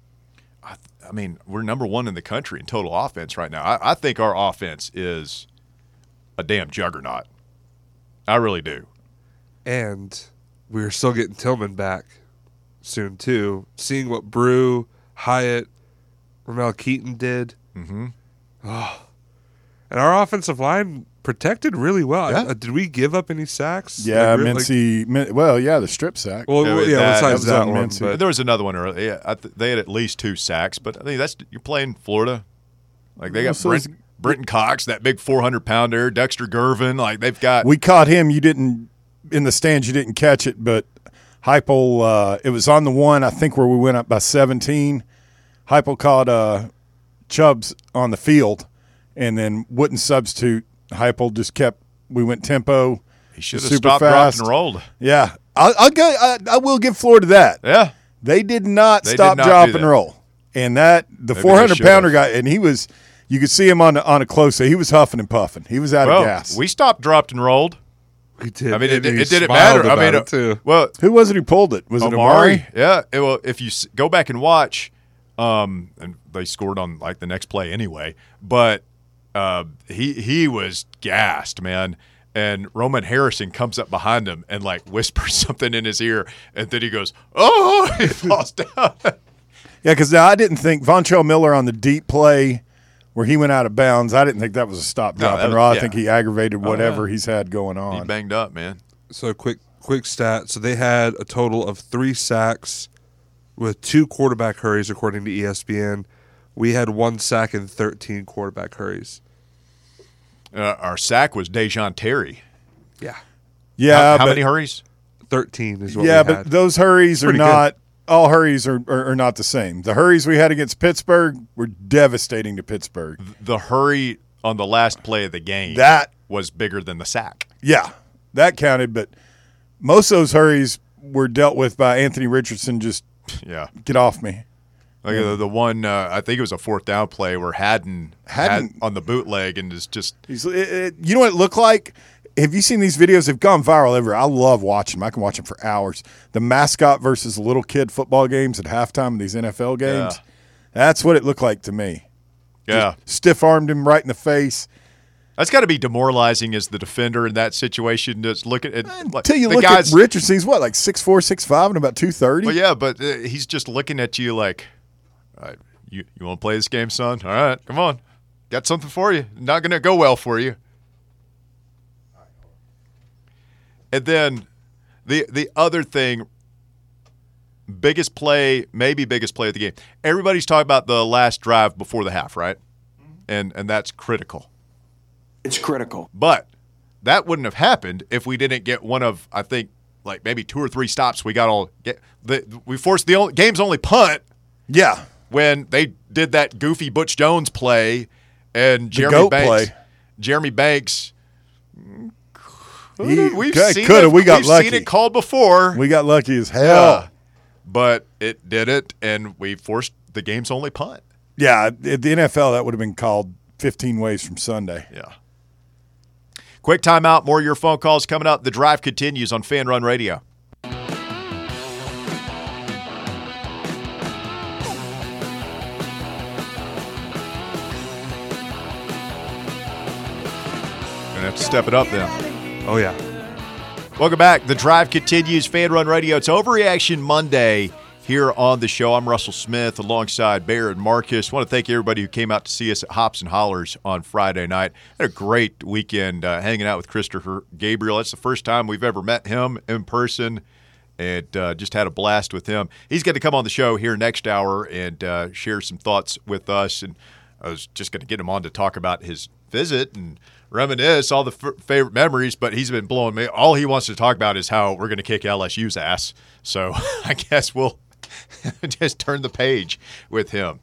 Speaker 2: I, I mean, we're number one in the country in total offense right now. I, I think our offense is a damn juggernaut. I really do.
Speaker 4: And we're still getting Tillman back soon, too. Seeing what Brew, Hyatt, Ramel Keaton did.
Speaker 2: Mm-hmm.
Speaker 4: Oh. And our offensive line protected really well.
Speaker 2: Yeah.
Speaker 4: Uh, did we give up any sacks?
Speaker 3: Yeah,
Speaker 4: Like, really-
Speaker 3: Mincy. Min, well, yeah, the strip sack.
Speaker 4: Well,
Speaker 2: Yeah,
Speaker 4: yeah,
Speaker 2: that-
Speaker 4: besides
Speaker 3: that was
Speaker 4: that,
Speaker 3: on
Speaker 4: one.
Speaker 3: Mincy.
Speaker 4: But
Speaker 2: There was another one earlier. Yeah, I th- they had at least two sacks, but I think that's you're playing Florida. Like they
Speaker 3: Well,
Speaker 2: got
Speaker 3: so
Speaker 2: Brent,
Speaker 3: is-
Speaker 2: Brenton Cox, that big four hundred pounder, Dexter Gervin. Like they've got.
Speaker 3: We caught him. You didn't in the stands. You didn't catch it, but Heupel. Uh, it was on the one I think where we went up by seventeen. Heupel caught uh, Chubbs on the field, and then wouldn't substitute. Heupel just kept. We went tempo.
Speaker 2: he should have
Speaker 3: super
Speaker 2: stopped,
Speaker 3: fast.
Speaker 2: dropped, and rolled.
Speaker 3: Yeah, I'll, I'll go. I, I will give Florida that.
Speaker 2: Yeah,
Speaker 3: They did not
Speaker 2: They did
Speaker 3: stop,
Speaker 2: not
Speaker 3: drop,
Speaker 2: do
Speaker 3: and
Speaker 2: that.
Speaker 3: roll. And that the
Speaker 2: Maybe they
Speaker 3: four hundred pounder
Speaker 2: should've.
Speaker 3: guy, and he was. You could see him on on a close. He was huffing and puffing. He was out
Speaker 2: well,
Speaker 3: of gas.
Speaker 2: we stopped, dropped, and rolled.
Speaker 4: we did.
Speaker 2: I mean, it,
Speaker 4: and
Speaker 2: it,
Speaker 4: he
Speaker 2: didn't
Speaker 4: smiled
Speaker 2: matter. I
Speaker 4: about
Speaker 2: mean,
Speaker 4: it, too.
Speaker 2: well,
Speaker 3: Who was it who pulled it? Was it Amari?
Speaker 2: Yeah. It, well, if you s- go back and watch, um, and they scored on like the next play anyway, but uh, he he was gassed, man. And Roman Harrison comes up behind him and like whispers something in his ear, and then he goes, "Oh!" He falls down.
Speaker 3: Yeah, because I didn't think Vontrell Miller on the deep play where he went out of bounds, I didn't think that was a stop,
Speaker 2: No,
Speaker 3: drop,
Speaker 2: that
Speaker 3: and
Speaker 2: was-
Speaker 3: roll. I
Speaker 2: yeah.
Speaker 3: think he aggravated whatever
Speaker 2: yeah.
Speaker 3: he's had going
Speaker 2: He
Speaker 3: on.
Speaker 2: banged up, man.
Speaker 4: So quick, quick stat. So they had a total of three sacks with two quarterback hurries, according to E S P N. We had one sack and thirteen quarterback hurries.
Speaker 2: Uh, our sack was Dejon Terry.
Speaker 4: Yeah,
Speaker 3: Yeah,
Speaker 2: how, how
Speaker 3: but,
Speaker 2: many hurries?
Speaker 4: thirteen is what
Speaker 3: yeah,
Speaker 4: we
Speaker 3: but
Speaker 4: had.
Speaker 3: those hurries are
Speaker 4: Pretty good.
Speaker 3: not all hurries are, are, are not the same. The hurries we had against Pittsburgh were devastating to Pittsburgh.
Speaker 2: The hurry on the last play of the game
Speaker 3: That
Speaker 2: was bigger than the sack.
Speaker 3: yeah, that counted, but most of those hurries were dealt with by Anthony Richardson. Just
Speaker 2: Yeah.
Speaker 3: get off me.
Speaker 2: Like the, the one, uh, I think it was a fourth down play where Haddon,
Speaker 3: Haddon-
Speaker 2: had on the bootleg and is just
Speaker 3: He's, it, it, you know what it looked like? Have you seen these videos? They've gone viral everywhere. I love watching them. I can watch them for hours. The mascot versus little kid football games at halftime of these N F L games.
Speaker 2: Yeah.
Speaker 3: That's what it looked like to me.
Speaker 2: yeah.
Speaker 3: Stiff armed him right in the face.
Speaker 2: That's got to be demoralizing as the defender in that situation. Just look at it. Like,
Speaker 3: Until you
Speaker 2: the
Speaker 3: look
Speaker 2: guys,
Speaker 3: at Richardson, he's what, like six four, six five, and about two thirty?
Speaker 2: Well, yeah, but uh, he's just looking at you like, all right, you you want to play this game, son? All right, come on, got something for you. Not going to go well for you. And then the the other thing, biggest play, maybe biggest play of the game. Everybody's talking about the last drive before the half, right? And and that's critical.
Speaker 8: It's critical.
Speaker 2: But that wouldn't have happened if we didn't get one of, I think, like maybe two or three stops. We got all get the we forced the only, game's only punt
Speaker 3: Yeah.
Speaker 2: when they did that goofy Butch Jones play and Jeremy
Speaker 3: goat
Speaker 2: Banks.
Speaker 3: play.
Speaker 2: Jeremy Banks
Speaker 3: He-
Speaker 2: We've
Speaker 3: could-
Speaker 2: seen
Speaker 3: coulda,
Speaker 2: it.
Speaker 3: we got
Speaker 2: We've
Speaker 3: lucky.
Speaker 2: seen it called before.
Speaker 3: We got lucky as hell.
Speaker 2: Yeah. But it didn't, and we forced the game's only punt.
Speaker 3: Yeah, at the N F L, that would have been called fifteen ways from Sunday.
Speaker 2: Yeah. Quick timeout. More of your phone calls coming up. The drive continues on Fan Run Radio. Gonna have to step it up then.
Speaker 4: Oh, yeah.
Speaker 2: Welcome back. The drive continues. Fan Run Radio. It's Overreaction Monday here on the show. I'm Russell Smith alongside Bear and Marcus. I want to thank everybody who came out to see us at Hops and Hollers on Friday night. Had a great weekend uh, hanging out with Christopher Gabriel. That's the first time we've ever met him in person, and uh, just had a blast with him. He's going to come on the show here next hour and uh, share some thoughts with us. And I was just going to get him on to talk about his visit and reminisce all the f- favorite memories, but he's been blowing me. All he wants to talk about is how we're going to kick L S U's ass. So I guess we'll just turn the page with him.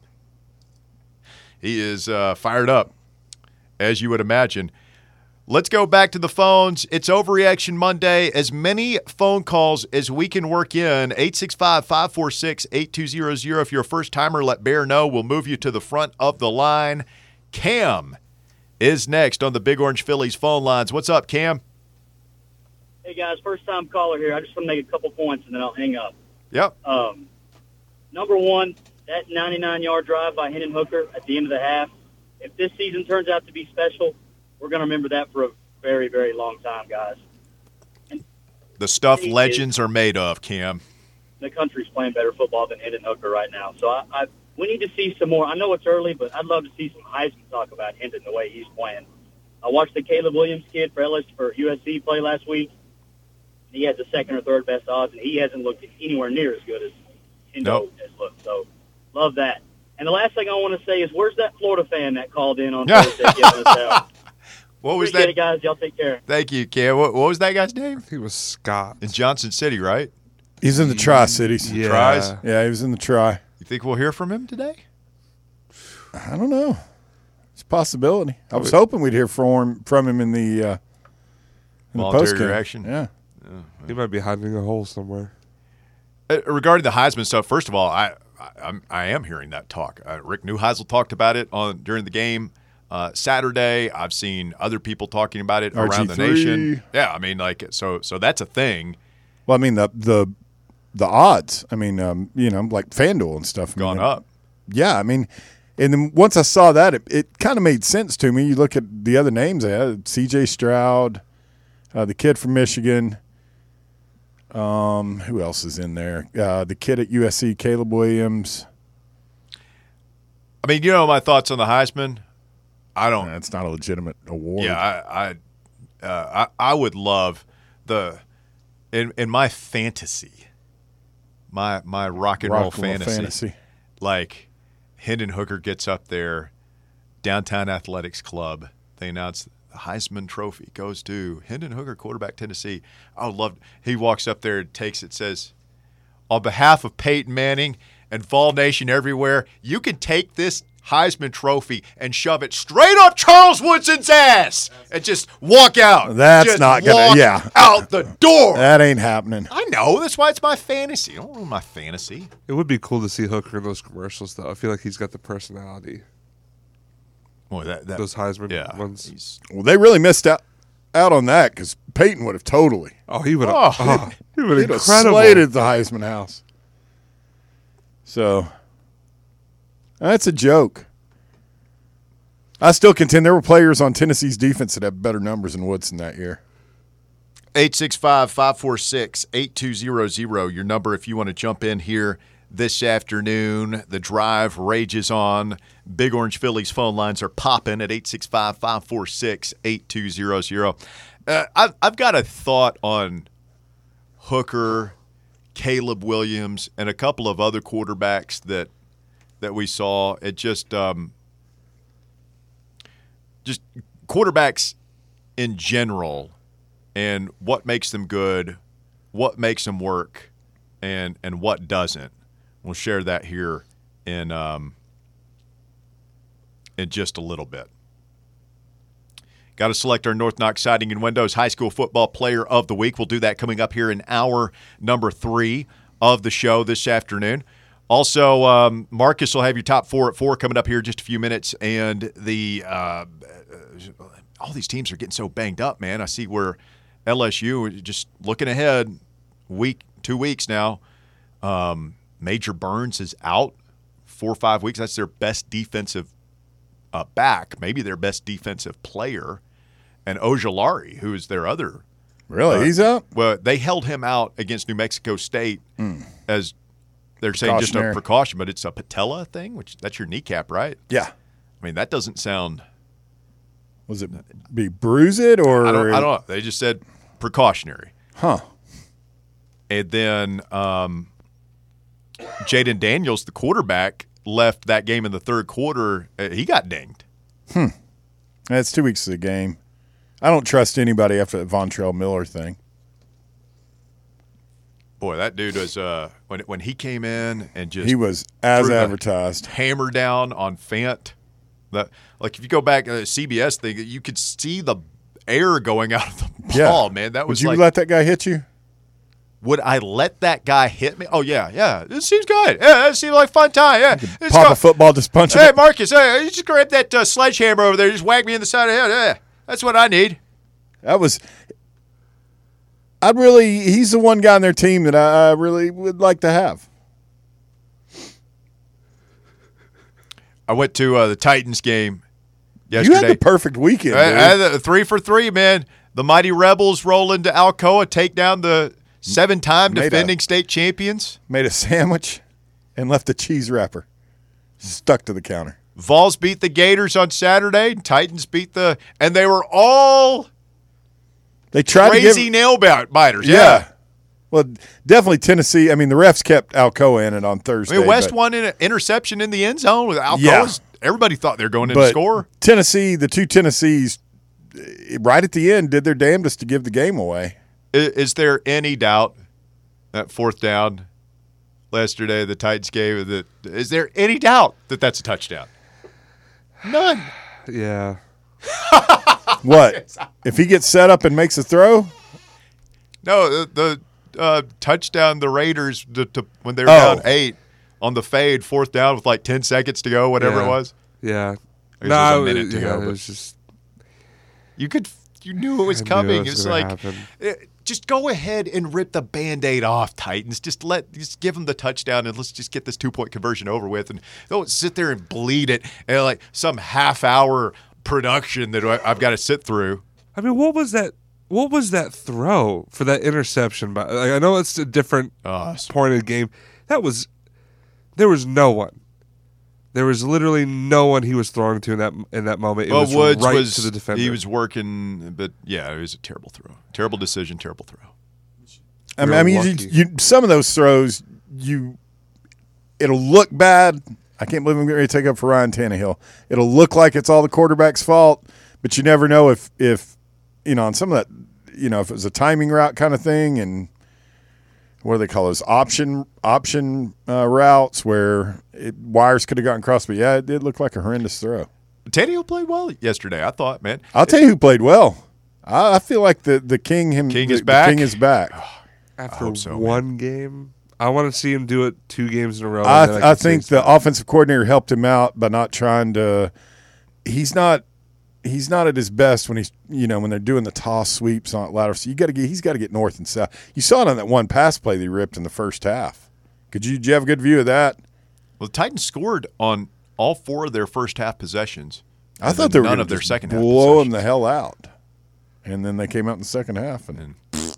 Speaker 2: He is uh, fired up, as you would imagine. Let's go back to the phones. It's Overreaction Monday. As many phone calls as we can work in, eight six five, five four six, eight two zero zero. If you're a first-timer, let Bear know. We'll move you to the front of the line. Cam is next on the Big Orange Phillies phone lines. What's up, Cam?
Speaker 9: Hey, guys, first-time caller here. I just want to make a couple points, and then I'll hang up.
Speaker 2: Yep.
Speaker 9: Um, number one, that ninety-nine-yard drive by Hendon Hooker at the end of the half, if this season turns out to be special, we're going to remember that for a very, very long time, guys. And
Speaker 2: The stuff
Speaker 9: he
Speaker 2: legends
Speaker 9: is-
Speaker 2: are made of, Cam.
Speaker 9: the country's playing better football than Hendon Hooker right now. So I, I we need to see some more. I know it's early, but I'd love to see some Heisman talk about Hendon the way he's playing. I watched the Caleb Williams kid for L S for U S C play last week. He has the second or third best odds, and he hasn't looked anywhere near as good as Hendon
Speaker 2: Nope.
Speaker 9: has looked. So love that. And the last thing I want to say is, where's that Florida fan that called in on Thursday giving us out?
Speaker 2: What was
Speaker 9: Appreciate
Speaker 2: that?
Speaker 9: it, guys. Y'all take care.
Speaker 2: Thank you, Cam. What, what was that guy's name?
Speaker 4: He was Scott.
Speaker 2: In Johnson City, right?
Speaker 3: He's in the Tri-Cities.
Speaker 4: Yeah.
Speaker 2: Tries?
Speaker 3: Yeah, he was in the Tri.
Speaker 2: You think we'll hear from him today?
Speaker 3: I don't know. It's a possibility. I was hoping we'd hear from him, from him in the uh, in the
Speaker 2: Voluntary
Speaker 3: post-game.
Speaker 2: reaction?
Speaker 3: Yeah.
Speaker 4: He might be hiding a hole somewhere.
Speaker 2: Uh, regarding the Heisman stuff, first of all, I I, I'm, I am hearing that talk. Uh, Rick Neuheisel talked about it on during the game uh, Saturday. I've seen other people talking about it around the
Speaker 3: R G three.
Speaker 2: nation. Yeah, I mean, like so so that's a thing.
Speaker 3: Well, I mean the the the odds. I mean, um, you know, like FanDuel and stuff. I mean,
Speaker 2: Gone up.
Speaker 3: Yeah, I mean, and then once I saw that, it, it kind of made sense to me. You look at the other names they had: C J Stroud, uh, the kid from Michigan. Um, who else is in there? Uh, the kid at U S C, Caleb Williams.
Speaker 2: I mean, you know my thoughts on the Heisman. I don't.
Speaker 3: That's not a legitimate award.
Speaker 2: Yeah, I I, uh, I I would love the in in my fantasy, my my rock and roll
Speaker 3: Rock and roll
Speaker 2: fantasy,
Speaker 3: fantasy.
Speaker 2: like Hendon Hooker gets up there, Downtown Athletics Club. They announce the Heisman Trophy goes to Hendon Hooker, quarterback, Tennessee. I would love. He walks up there and takes it. Says, on behalf of Peyton Manning and Vol Nation everywhere, you can take this Heisman Trophy and shove it straight up Charles Woodson's ass and just walk out.
Speaker 3: That's
Speaker 2: Just
Speaker 3: not gonna-
Speaker 2: walk
Speaker 3: yeah.
Speaker 2: out the door.
Speaker 3: That ain't happening.
Speaker 2: I know. That's why it's my fantasy. I don't know my fantasy.
Speaker 4: It would be cool to see Hooker in those commercials, though. I feel like he's got the personality.
Speaker 2: Boy, that, that
Speaker 4: Those Heisman
Speaker 2: yeah.
Speaker 4: ones.
Speaker 2: He's-
Speaker 3: Well, they really missed out out on that because Peyton would have totally.
Speaker 4: Oh, he would have.
Speaker 2: Oh,
Speaker 4: Oh, he would
Speaker 3: He'd
Speaker 4: have
Speaker 3: have
Speaker 4: incredible.
Speaker 3: slated the Heisman House. So that's a joke. I still contend there were players on Tennessee's defense that have better numbers than Woodson that year.
Speaker 2: eight six five, five four six, eight two zero zero, your number if you want to jump in here this afternoon. The drive rages on. Big Orange Phillies phone lines are popping at eight six five, five four six, eight two zero zero. Uh, I've, I've got a thought on Hooker, Caleb Williams, and a couple of other quarterbacks that that we saw. It just um, just quarterbacks in general and what makes them good, what makes them work, and and what doesn't. We'll share that here in um, in just a little bit. Got to select our North Knox Siding and Windows High School Football Player of the Week. We'll do that coming up here in hour number three of the show this afternoon. Also, um, Marcus will have your top four at four coming up here in just a few minutes. And the uh, all these teams are getting so banged up, man. I see where L S U, just looking ahead, week, two weeks now, um, Major Burns is out four or five weeks. That's their best defensive uh, back, maybe their best defensive player. And Ojolari, who is their other.
Speaker 3: Really? Uh, He's out?
Speaker 2: Well, they held him out against New Mexico State mm. as they're saying just a precaution, but it's a patella thing, which that's your kneecap, right?
Speaker 3: Yeah.
Speaker 2: I mean, that doesn't sound.
Speaker 3: Was it be bruise it or?
Speaker 2: I don't, I don't know. They just said precautionary.
Speaker 3: Huh.
Speaker 2: And then um, Jaden Daniels, the quarterback, left that game in the third quarter. Uh, he got dinged.
Speaker 3: Hmm. That's two weeks of the game. I don't trust anybody after the Vontrell Miller thing.
Speaker 2: Boy, that dude was uh, when when he came in and just
Speaker 3: he was as advertised,
Speaker 2: hammer down on Fant. That like if you go back to the C B S thing, you could see the air going out of the ball,
Speaker 3: yeah.
Speaker 2: man. That was.
Speaker 3: Would you
Speaker 2: like,
Speaker 3: let that guy hit you?
Speaker 2: Would I let that guy hit me? Oh yeah, yeah. This seems good. Yeah, that seems like fun time. Yeah,
Speaker 3: it's pop go. a football, just punch
Speaker 2: Hey,
Speaker 3: it.
Speaker 2: Marcus, hey, you just grab that uh, sledgehammer over there, just whack me in the side of the head. Yeah, that's what I need.
Speaker 3: That was. I'd really. He's the one guy on their team that I really would like to have.
Speaker 2: I went to uh, the Titans game yesterday.
Speaker 3: You had the perfect weekend.
Speaker 2: I,
Speaker 3: dude.
Speaker 2: I had a three for three, man. The mighty Rebels roll into Alcoa, take down the seven-time defending a, state champions.
Speaker 3: Made a sandwich and left the cheese wrapper stuck to the counter.
Speaker 2: Vols beat the Gators on Saturday. Titans beat the – and they were all
Speaker 3: they tried
Speaker 2: crazy
Speaker 3: to give,
Speaker 2: nail biters. Yeah.
Speaker 3: yeah. Well, definitely Tennessee. I mean, the refs kept Alcoa in it on Thursday.
Speaker 2: I mean, West
Speaker 3: but,
Speaker 2: won an interception in the end zone with Alcoa.
Speaker 3: Yeah.
Speaker 2: Everybody thought they were going in
Speaker 3: but
Speaker 2: to score.
Speaker 3: Tennessee, the two Tennessees, right at the end, did their damnedest to give the game away.
Speaker 2: Is, is there any doubt that fourth down yesterday the Titans gave that? Is there any doubt that that's a touchdown? None.
Speaker 4: Yeah.
Speaker 3: What? If he gets set up and makes a throw?
Speaker 2: No, the, the uh, touchdown, the Raiders, the, to, when they were
Speaker 3: oh.
Speaker 2: down eight on the fade, fourth down with like ten seconds to go, whatever
Speaker 4: yeah.
Speaker 2: it was.
Speaker 4: Yeah.
Speaker 2: It
Speaker 4: no,
Speaker 2: was a minute
Speaker 4: it,
Speaker 2: to
Speaker 4: yeah,
Speaker 2: go.
Speaker 4: It
Speaker 2: but
Speaker 4: was just.
Speaker 2: You could, you knew it was
Speaker 4: I
Speaker 2: coming.
Speaker 4: It was
Speaker 2: it's like,
Speaker 4: happen.
Speaker 2: It, just go ahead and rip the Band-Aid off, Titans. Just let, just give them the touchdown and let's just get this two-point conversion over with. And don't sit there and bleed it and like some half-hour production that I've got to sit through.
Speaker 4: I mean, what was that? What was that throw for that interception? Like, I know it's a different
Speaker 2: uh,
Speaker 4: point of the game. That was there was no one. There was literally no one he was throwing to in that in that moment. It
Speaker 2: well,
Speaker 4: was
Speaker 2: Woods
Speaker 4: right
Speaker 2: was
Speaker 4: to the defender.
Speaker 2: He was working, but yeah, it was a terrible throw, terrible decision, terrible throw.
Speaker 3: I mean, I mean you, you, some of those throws, you it'll look bad. I can't believe I'm getting ready to take up for Ryan Tannehill. It'll look like it's all the quarterback's fault, but you never know if if you know on some of that, you know, if it was a timing route kind of thing, and what do they call those option option uh, routes where it, wires could have gotten crossed. But yeah, it did look like a horrendous throw.
Speaker 2: Tannehill played well yesterday, I thought, man.
Speaker 3: I'll tell you who played well. I, I feel like the the king him
Speaker 2: king
Speaker 3: the,
Speaker 2: is back.
Speaker 3: The king is back.
Speaker 4: After
Speaker 2: so,
Speaker 4: one
Speaker 2: man.
Speaker 4: game, I want to see him do it two games in a row.
Speaker 3: I,
Speaker 4: I,
Speaker 3: I think the offensive coordinator helped him out by not trying to. He's not. He's not at his best when he's you know when they're doing the toss sweeps on lateral. So you got to get. He's got to get north and south. You saw it on that one pass play they ripped in the first half. Could you? Did you have a good view of that?
Speaker 2: Well, the Titans scored on all four of their first half possessions.
Speaker 3: I thought they were
Speaker 2: none
Speaker 3: gonna
Speaker 2: of their
Speaker 3: just
Speaker 2: second half
Speaker 3: blow them
Speaker 2: possessions.
Speaker 3: the hell out, and then they came out in the second half and.
Speaker 2: And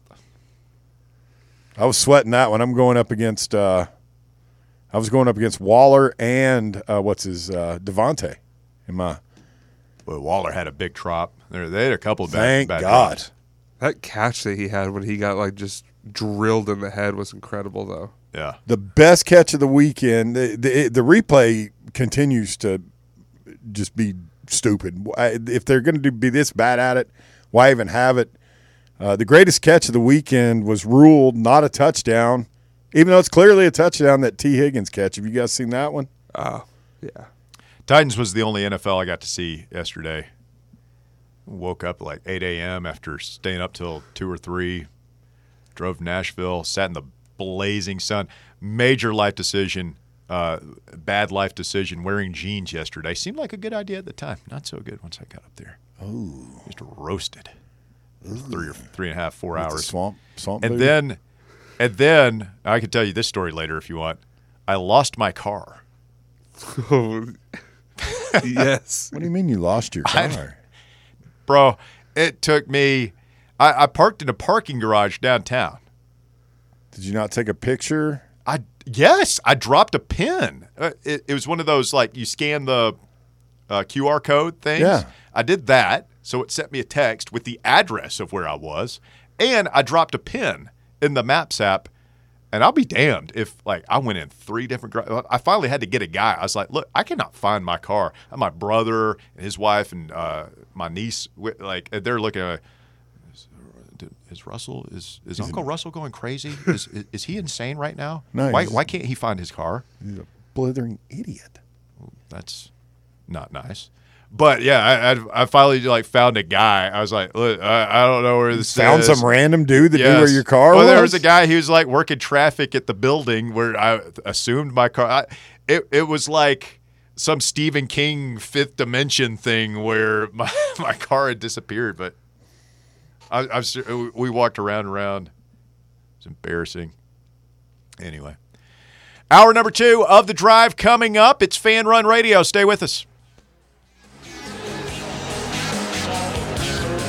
Speaker 3: I was sweating that one. I'm going up against. Uh, I was going up against Waller and uh, what's his uh, Devontae. In my
Speaker 2: well, Waller had a big drop. There, they had a couple of bad,
Speaker 3: thank
Speaker 2: bad
Speaker 3: God.
Speaker 2: drops.
Speaker 4: that catch that he had when he got like just drilled in the head was incredible, though.
Speaker 2: Yeah,
Speaker 3: The best catch of the weekend. The, the, the replay continues to just be stupid. If they're going to be this bad at it, why even have it? Uh, the greatest catch of the weekend was ruled not a touchdown, even though it's clearly a touchdown, that T. Higgins catch. Have you guys seen that one?
Speaker 4: Oh, yeah.
Speaker 2: Titans was the only N F L I got to see yesterday. Woke up at like eight a.m. after staying up till two or three. Drove to Nashville, sat in the blazing sun. Major life decision, uh, bad life decision, wearing jeans yesterday. Seemed like a good idea at the time. Not so good once I got up there.
Speaker 3: Oh.
Speaker 2: Just roasted. Three or three and a half, four
Speaker 3: With the
Speaker 2: hours.
Speaker 3: swamp, swamp
Speaker 2: and
Speaker 3: booty?
Speaker 2: then, and then, I can tell you this story later if you want. I lost my car.
Speaker 4: Yes.
Speaker 3: What do you mean you lost your car?
Speaker 2: Bro, it took me I, I parked in a parking garage downtown.
Speaker 3: Did you not take a picture?
Speaker 2: I yes, I dropped a pin. Uh, it, it was one of those like you scan the uh, Q R code things.
Speaker 3: Yeah.
Speaker 2: I did that, so it sent me a text with the address of where I was, and I dropped a pin in the Maps app. And I'll be damned if, like, I went in three different – I finally had to get a guy. I was like, look, I cannot find my car. And my brother and his wife and uh, my niece, like, they're looking at is, is Russell – is is Uncle Russell going crazy? Is, is is he insane right now?
Speaker 3: No,
Speaker 2: Why,
Speaker 3: he's-
Speaker 2: why can't he find his car?
Speaker 3: He's a blithering idiot.
Speaker 2: That's not nice. But, yeah, I, I, I finally, like, found a guy. I was like, look, I, I don't know where this
Speaker 3: Found
Speaker 2: is.
Speaker 3: some random dude that knew where
Speaker 2: Yes.
Speaker 3: your car
Speaker 2: well,
Speaker 3: was?
Speaker 2: there was a guy. He was like working traffic at the building where I assumed my car. I, it it was like some Stephen King Fifth Dimension thing where my, my car had disappeared. But I, I was, we walked around and around. It's embarrassing. Anyway, hour number two of the drive coming up. It's Fan Run Radio. Stay with us.